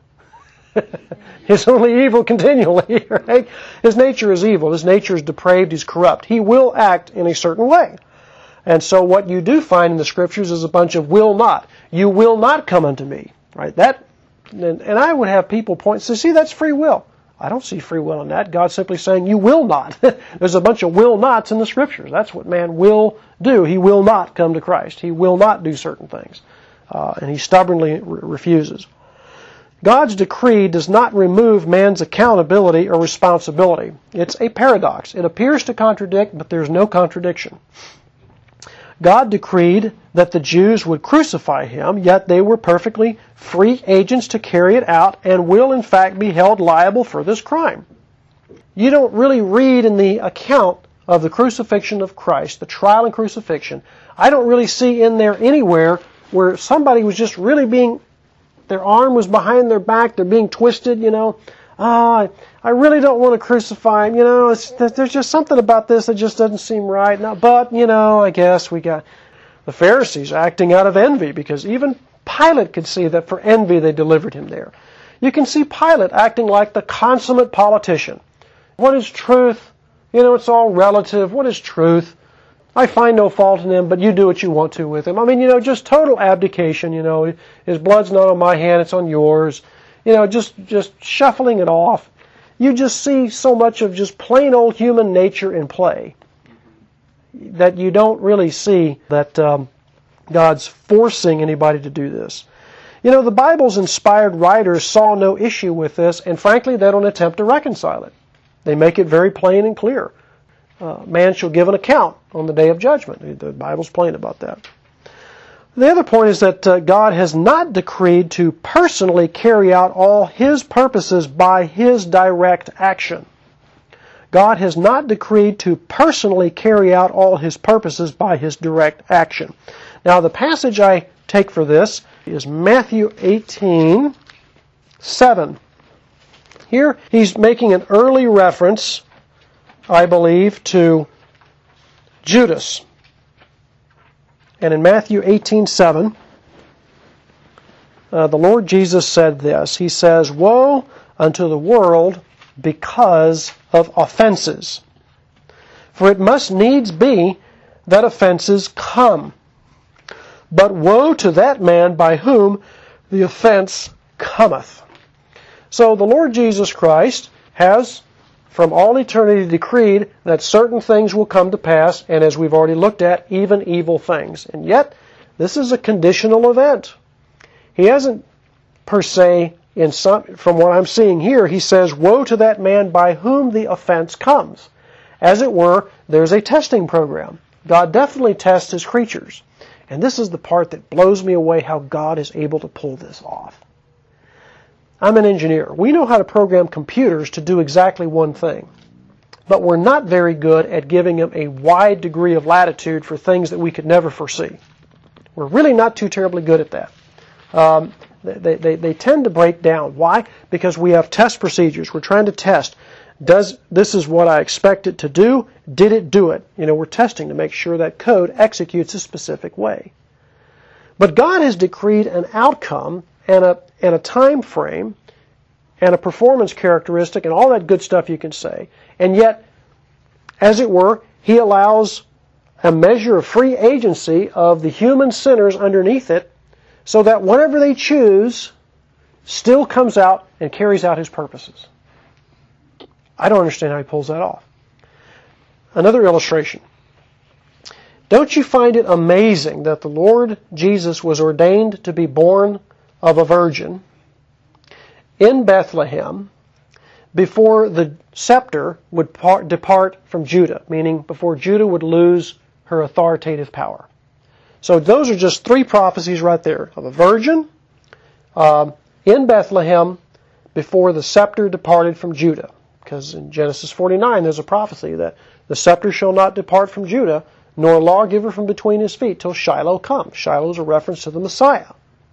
It's only evil continually, right? His nature is evil. His nature is depraved. He's corrupt. He will act in a certain way. And so what you do find in the Scriptures is a bunch of will not. You will not come unto me, right? And I would have people point and say, see, that's free will. I don't see free will in that. God's simply saying, you will not. There's a bunch of will nots in the Scriptures. That's what man will do. He will not come to Christ. He will not do certain things. And he stubbornly refuses. God's decree does not remove man's accountability or responsibility. It's a paradox. It appears to contradict, but there's no contradiction. God decreed that the Jews would crucify him, yet they were perfectly free agents to carry it out and will in fact be held liable for this crime. You don't really read in the account of the crucifixion of Christ, the trial and crucifixion, I don't really see in there anywhere where somebody was just really their arm was behind their back, they're being twisted, I really don't want to crucify him, there's just something about this that just doesn't seem right. Now, but, I guess we got the Pharisees acting out of envy, because even Pilate could see that for envy they delivered him there. You can see Pilate acting like the consummate politician. What is truth? It's all relative. What is truth? I find no fault in him, but you do what you want to with him. Just total abdication, his blood's not on my hand, it's on yours. Just shuffling it off. You just see so much of just plain old human nature in play that you don't really see that God's forcing anybody to do this. You know, the Bible's inspired writers saw no issue with this, and frankly, they don't attempt to reconcile it. They make it very plain and clear. Man shall give an account on the day of judgment. The Bible's plain about that. The other point is that God has not decreed to personally carry out all His purposes by His direct action. God has not decreed to personally carry out all His purposes by His direct action. Now, the passage I take for this is Matthew 18:7. Here, He's making an early reference, I believe, to Judas. And in Matthew 18:7, the Lord Jesus said this. He says, "Woe unto the world because of offenses. For it must needs be that offenses come. But woe to that man by whom the offense cometh." So the Lord Jesus Christ has from all eternity decreed that certain things will come to pass, and as we've already looked at, even evil things. And yet, this is a conditional event. He hasn't, per se, from what I'm seeing here, he says, "Woe to that man by whom the offense comes." As it were, there's a testing program. God definitely tests His creatures. And this is the part that blows me away, how God is able to pull this off. I'm an engineer. We know how to program computers to do exactly one thing. But we're not very good at giving them a wide degree of latitude for things that we could never foresee. We're really not too terribly good at that. They tend to break down. Why? Because we have test procedures. We're trying to test. This is what I expect it to do. Did it do it? You know, we're testing to make sure that code executes a specific way. But God has decreed an outcome and a time frame and a performance characteristic and all that good stuff you can say. And yet, as it were, He allows a measure of free agency of the human sinners underneath it, so that whatever they choose still comes out and carries out His purposes. I don't understand how He pulls that off. Another illustration. Don't you find it amazing that the Lord Jesus was ordained to be born of a virgin in Bethlehem before the scepter would depart from Judah, meaning before Judah would lose her authoritative power? So those are just three prophecies right there, of a virgin in Bethlehem before the scepter departed from Judah. Because in Genesis 49 there's a prophecy that the scepter shall not depart from Judah, nor a lawgiver from between his feet, till Shiloh comes. Shiloh is a reference to the Messiah.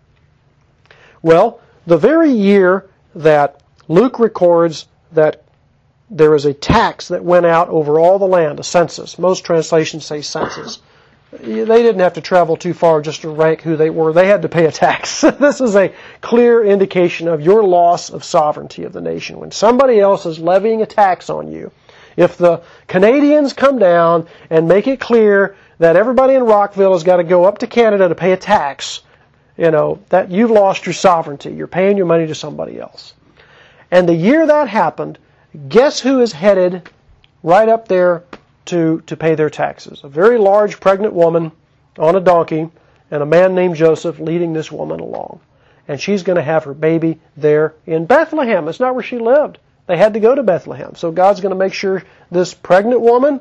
Well, the very year that Luke records that there is a tax that went out over all the land, a census. Most translations say census. They didn't have to travel too far just to rank who they were. They had to pay a tax. This is a clear indication of your loss of sovereignty of the nation. When somebody else is levying a tax on you, if the Canadians come down and make it clear that everybody in Rockville has got to go up to Canada to pay a tax, you know, that you've lost your sovereignty. You're paying your money to somebody else. And the year that happened, guess who is headed right up there to pay their taxes? A very large pregnant woman on a donkey and a man named Joseph leading this woman along. And she's going to have her baby there in Bethlehem. It's not where she lived. They had to go to Bethlehem. So God's going to make sure this pregnant woman,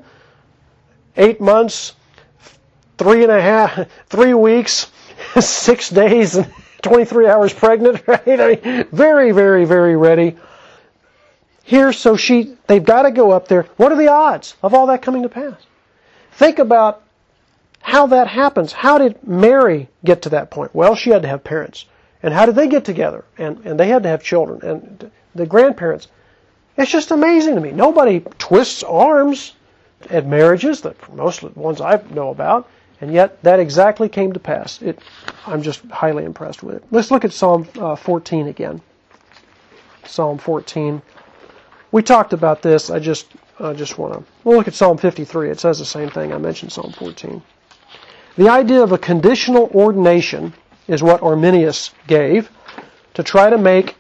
8 months, 3 weeks, 6 days, and 23 hours pregnant, right? I mean, very, very, very ready. Here, so they've got to go up there. What are the odds of all that coming to pass? Think about how that happens. How did Mary get to that point? Well, she had to have parents. And how did they get together? And they had to have children. And the grandparents. It's just amazing to me. Nobody twists arms at marriages, that most of the ones I know about, and yet that exactly came to pass. I'm just highly impressed with it. Let's look at Psalm 14 again. Psalm 14. We talked about this. I just want to... We'll look at Psalm 53. It says the same thing. I mentioned Psalm 14. The idea of a conditional ordination is what Arminius gave to try to make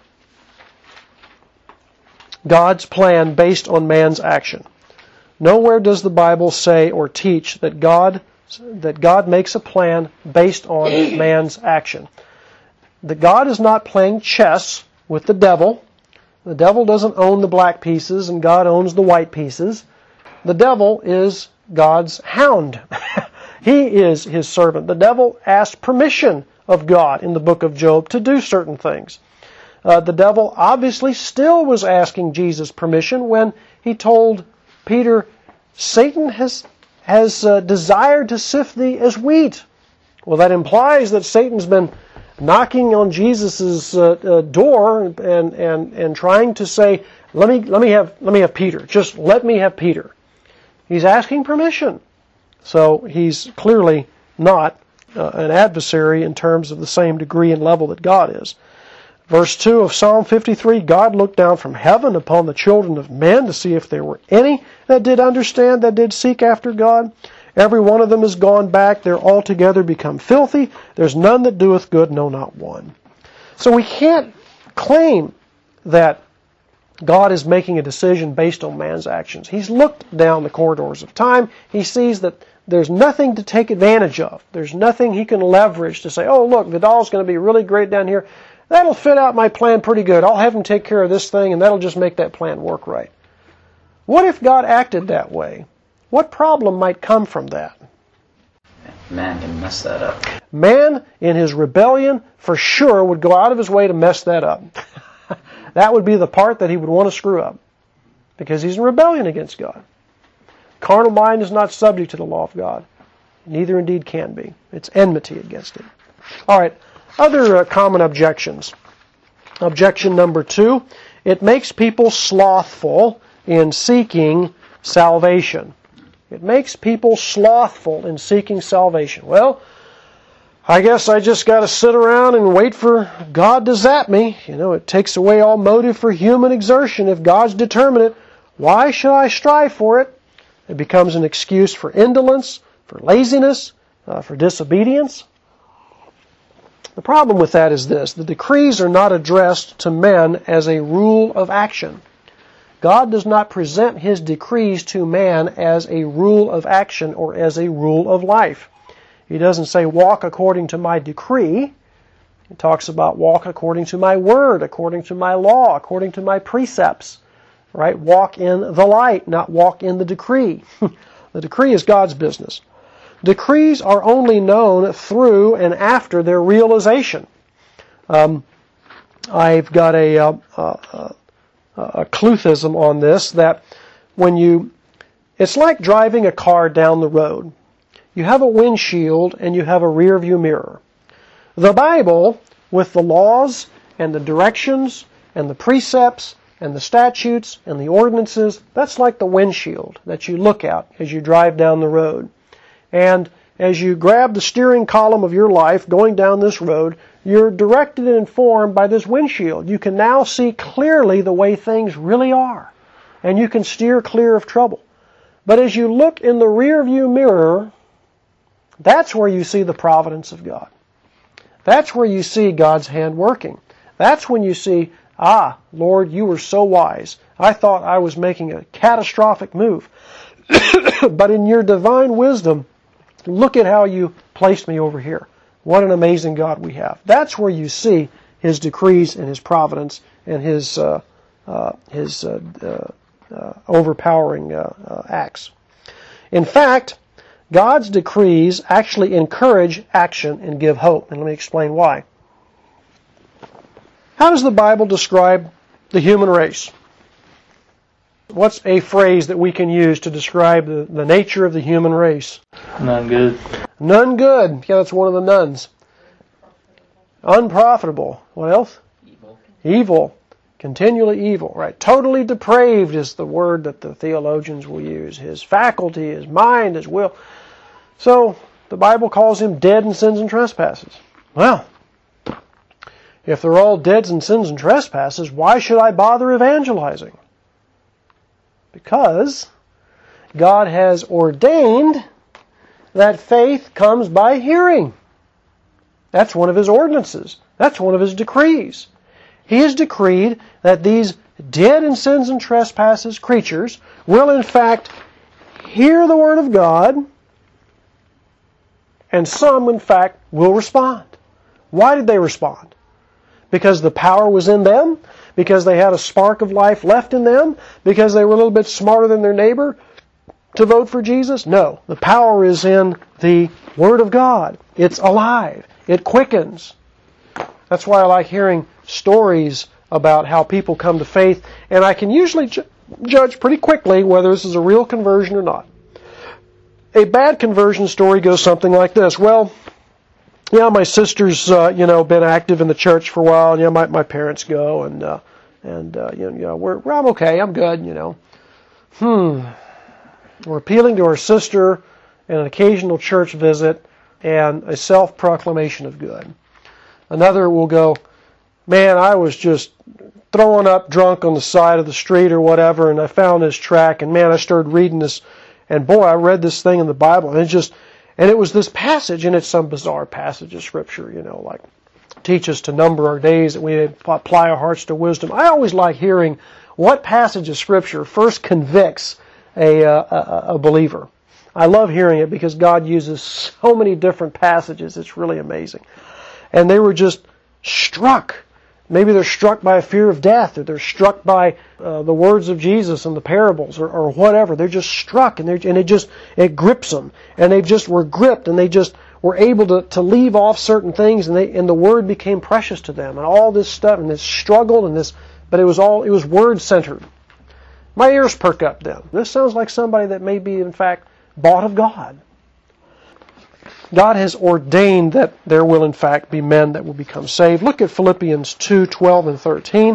God's plan based on man's action. Nowhere does the Bible say or teach that God makes a plan based on man's action. that God is not playing chess with the devil. The devil doesn't own the black pieces and God owns the white pieces. The devil is God's hound. He is his servant. The devil asked permission of God in the book of Job to do certain things. The devil obviously still was asking Jesus permission when he told Peter, Satan has desired to sift thee as wheat. Well, that implies that Satan's been knocking on Jesus' door and trying to say, let me have Peter. Just let me have Peter. He's asking permission. So he's clearly not an adversary in terms of the same degree and level that God is. Verse 2 of Psalm 53, God looked down from heaven upon the children of men to see if there were any that did understand, that did seek after God. Every one of them is gone back. They're altogether become filthy. There's none that doeth good, no, not one. So we can't claim that God is making a decision based on man's actions. He's looked down the corridors of time. He sees that there's nothing to take advantage of. There's nothing he can leverage to say, oh, look, Vidal's going to be really great down here. That'll fit out my plan pretty good. I'll have him take care of this thing, and that'll just make that plan work right. What if God acted that way? What problem might come from that? Man can mess that up. Man, in his rebellion, for sure would go out of his way to mess that up. That would be the part that he would want to screw up, because he's in rebellion against God. Carnal mind is not subject to the law of God. Neither indeed can be. It's enmity against it. All right, other common objections. Objection number 2, it makes people slothful in seeking salvation. It makes people slothful in seeking salvation. Well, I guess I just got to sit around and wait for God to zap me. It takes away all motive for human exertion. If God's determined it, why should I strive for it? It becomes an excuse for indolence, for laziness, for disobedience. The problem with that is this: the decrees are not addressed to men as a rule of action. God does not present His decrees to man as a rule of action or as a rule of life. He doesn't say, walk according to my decree. He talks about walk according to my word, according to my law, according to my precepts. Right? Walk in the light, not walk in the decree. The decree is God's business. Decrees are only known through and after their realization. I've got a Cluthism on this, that it's like driving a car down the road. You have a windshield and you have a rear view mirror. The Bible, with the laws and the directions and the precepts and the statutes and the ordinances, that's like the windshield that you look at as you drive down the road. And as you grab the steering column of your life going down this road, you're directed and informed by this windshield. You can now see clearly the way things really are, and you can steer clear of trouble. But as you look in the rear view mirror, that's where you see the providence of God. That's where you see God's hand working. That's when you see, Lord, you were so wise. I thought I was making a catastrophic move. But in your divine wisdom, look at how you placed me over here. What an amazing God we have. That's where you see His decrees and His providence and His overpowering acts. In fact, God's decrees actually encourage action and give hope. And let me explain why. How does the Bible describe the human race? What's a phrase that we can use to describe the nature of the human race? None good. None good. Yeah, that's one of the nuns. Unprofitable. What else? Evil. Evil. Continually evil. Right. Totally depraved is the word that the theologians will use. His faculty, his mind, his will. So, the Bible calls him dead in sins and trespasses. Well, if they're all dead in sins and trespasses, why should I bother evangelizing? Because God has ordained that faith comes by hearing. That's one of His ordinances. That's one of His decrees. He has decreed that these dead in sins and trespasses creatures will in fact hear the Word of God, and some in fact will respond. Why did they respond? Because the power was in them? Because they had a spark of life left in them? Because they were a little bit smarter than their neighbor to vote for Jesus? No. The power is in the Word of God. It's alive. It quickens. That's why I like hearing stories about how people come to faith, and I can usually judge pretty quickly whether this is a real conversion or not. A bad conversion story goes something like this. Well, yeah, my sister's been active in the church for a while, and my parents go, and I'm okay, I'm good, We're appealing to our sister and an occasional church visit and a self-proclamation of good. Another will go, man, I was just throwing up drunk on the side of the street or whatever, and I found this track, and man, I started reading this, and boy, I read this thing in the Bible, and it was this passage, and it's some bizarre passage of Scripture, like teach us to number our days that we may apply our hearts to wisdom. I always like hearing what passage of Scripture first convicts a believer. I love hearing it because God uses so many different passages. It's really amazing. And they were just struck. Maybe they're struck by a fear of death, or they're struck by the words of Jesus and the parables, or whatever. They're just struck, and it grips them, and they just were gripped, and they just were able to leave off certain things, and the Word became precious to them, and all this stuff, and this struggle, but it was Word centered. My ears perk up then. This sounds like somebody that may be, in fact, bought of God. God has ordained that there will, in fact, be men that will become saved. Look at Philippians 2:12 and 13.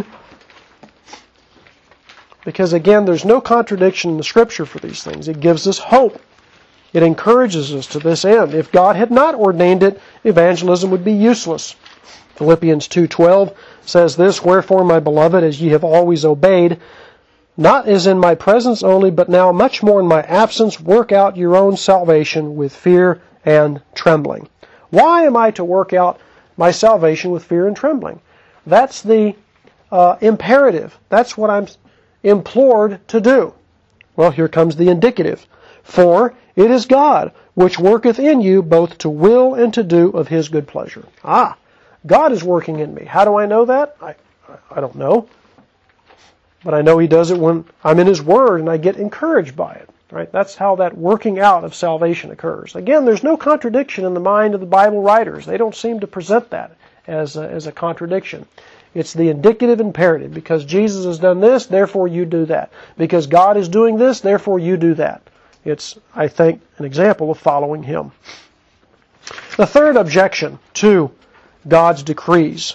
Because, again, there's no contradiction in the Scripture for these things. It gives us hope. It encourages us to this end. If God had not ordained it, evangelism would be useless. Philippians 2:12 says this, "Wherefore, my beloved, as ye have always obeyed, not as in my presence only, but now much more in my absence, work out your own salvation with fear and trembling." Why am I to work out my salvation with fear and trembling? That's the imperative. That's what I'm implored to do. Well, here comes the indicative. "For it is God which worketh in you both to will and to do of His good pleasure." God is working in me. How do I know that? I don't know. But I know He does it when I'm in His Word and I get encouraged by it. Right? That's how that working out of salvation occurs. Again, there's no contradiction in the mind of the Bible writers. They don't seem to present that as a contradiction. It's the indicative imperative. Because Jesus has done this, therefore you do that. Because God is doing this, therefore you do that. It's, I think, an example of following Him. The third objection to God's decrees.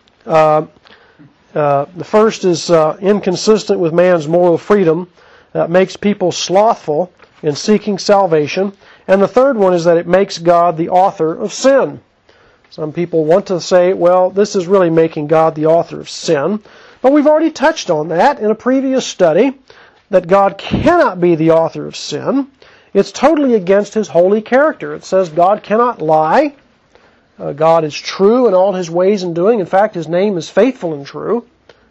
The first is inconsistent with man's moral freedom. That makes people slothful in seeking salvation. And the third one is that it makes God the author of sin. Some people want to say, well, this is really making God the author of sin. But we've already touched on that in a previous study, that God cannot be the author of sin. It's totally against His holy character. It says God cannot lie. God is true in all His ways and doing. In fact, His name is faithful and true.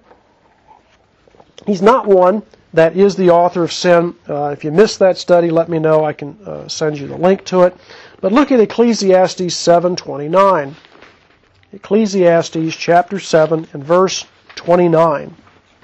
He's not one that is the author of sin. If you missed that study, let me know. I can send you the link to it. But look at Ecclesiastes 7:29. Ecclesiastes chapter 7 and verse 29.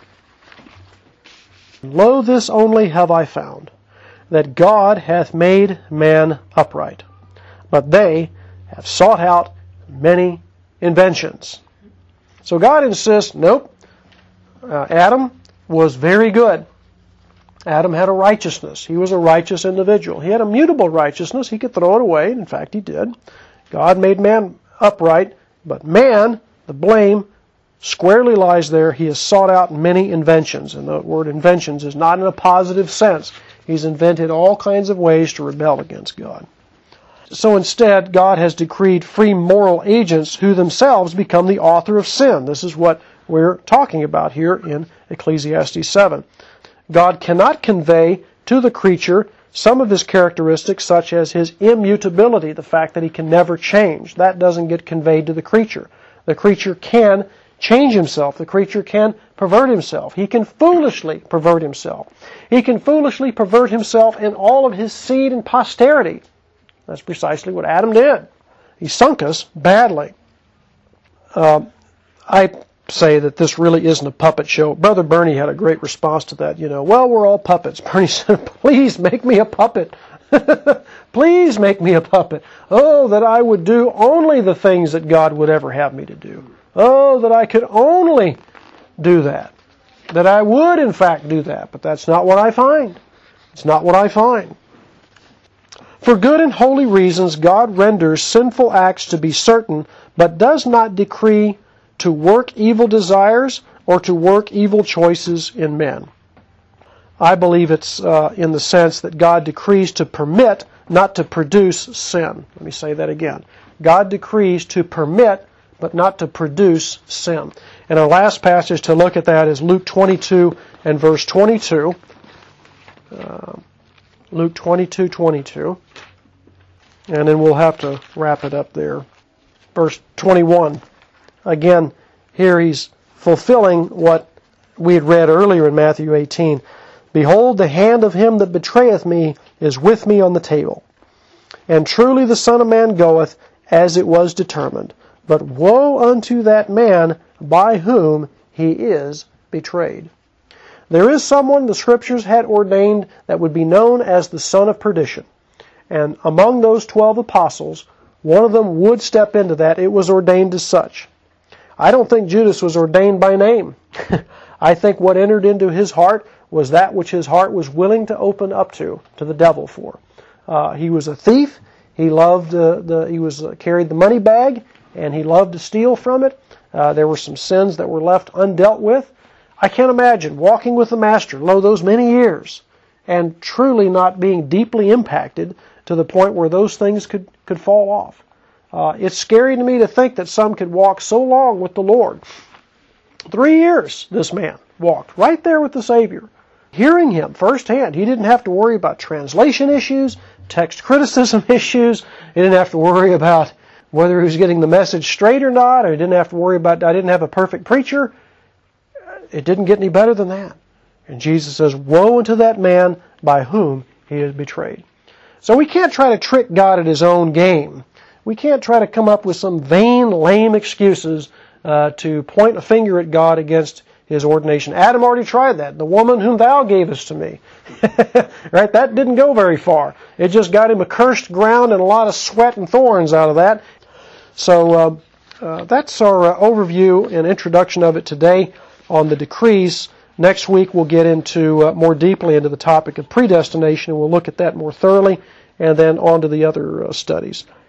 "Lo, this only have I found, that God hath made man upright, but they have sought out many inventions." So God insists, nope, Adam was very good. Adam had a righteousness. He was a righteous individual. He had a mutable righteousness. He could throw it away. In fact, he did. God made man upright, but man, the blame, squarely lies there. He has sought out many inventions. And the word inventions is not in a positive sense. He's invented all kinds of ways to rebel against God. So instead, God has decreed free moral agents who themselves become the author of sin. This is what we're talking about here in Ecclesiastes 7. God cannot convey to the creature some of His characteristics, such as His immutability, the fact that He can never change. That doesn't get conveyed to the creature. The creature can change himself. The creature can pervert himself. He can foolishly pervert himself. He can foolishly pervert himself and all of his seed and posterity. That's precisely what Adam did. He sunk us badly. I say that this really isn't a puppet show. Brother Bernie had a great response to that. Well, we're all puppets. Bernie said, please make me a puppet. Please make me a puppet. Oh, that I would do only the things that God would ever have me to do. Oh, that I could only do that. That I would, in fact, do that. But that's not what I find. It's not what I find. For good and holy reasons, God renders sinful acts to be certain, but does not decree to work evil desires or to work evil choices in men. I believe it's in the sense that God decrees to permit, not to produce sin. Let me say that again. God decrees to permit, but not to produce sin. And our last passage to look at that is Luke 22 and verse 22. Luke 22:22. And then we'll have to wrap it up there. Verse 21. Again, here he's fulfilling what we had read earlier in Matthew 18. Behold, the hand of him that betrayeth me is with me on the table. And truly the Son of Man goeth as it was determined. But woe unto that man by whom he is betrayed. There is someone the Scriptures had ordained that would be known as the son of perdition. And among those 12 apostles, one of them would step into that. It was ordained as such. I don't think Judas was ordained by name. I think what entered into his heart was that which his heart was willing to open up to the devil for. He was a thief. He loved carried the money bag, and he loved to steal from it. There were some sins that were left undealt with. I can't imagine walking with the Master, those many years, and truly not being deeply impacted to the point where those things could fall off. It's scary to me to think that some could walk so long with the Lord. 3 years this man walked right there with the Savior, hearing Him firsthand. He didn't have to worry about translation issues, text criticism issues. He didn't have to worry about whether he was getting the message straight or not, or he didn't have to worry about, I didn't have a perfect preacher. It didn't get any better than that. And Jesus says, woe unto that man by whom he is betrayed. So we can't try to trick God at His own game. We can't try to come up with some vain, lame excuses to point a finger at God against His ordination. Adam already tried that. The woman whom thou gavest to me. Right? That didn't go very far. It just got him a cursed ground and a lot of sweat and thorns out of that. So that's our overview and introduction of it today on the decrees. Next week we'll get into more deeply into the topic of predestination, and we'll look at that more thoroughly, and then on to the other studies.